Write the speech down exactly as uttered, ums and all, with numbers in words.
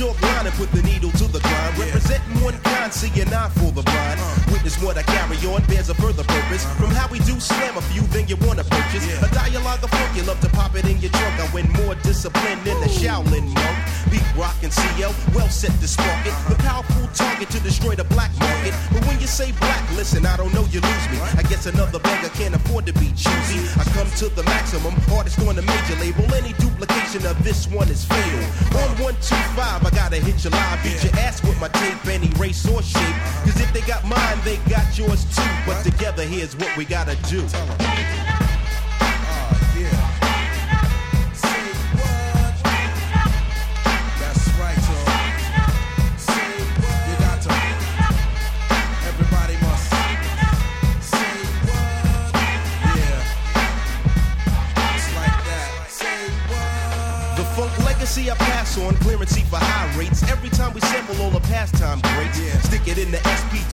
chalk line and put the needle to the grind. Yeah. Representing one kind, seeing eye for the blind. Uh. Witness what I carry on bears a further purpose. Uh-huh. From how we do slam a few, then you wanna purchase yeah. a dialogue of funk. You love to pop it in your trunk. I win more discipline than the Shaolin monk. Beat rock and C L, well set to spark it. Uh-huh. The powerful target to destroy the black market. Yeah. But when you say black, listen, I don't know, you lose me. What? I guess another beggar can't afford to be choosy. I come to the maximum, artist on the major label. Any duplication of this one is fatal. On one two five, I gotta hit your live. Beat your ass with my tape, any race or shape. Cause if they got mine, they got yours too. But together, here's what we gotta do. See, I pass on clearance for high rates. Every time we sample all the pastime greats, yeah. Stick it in the S P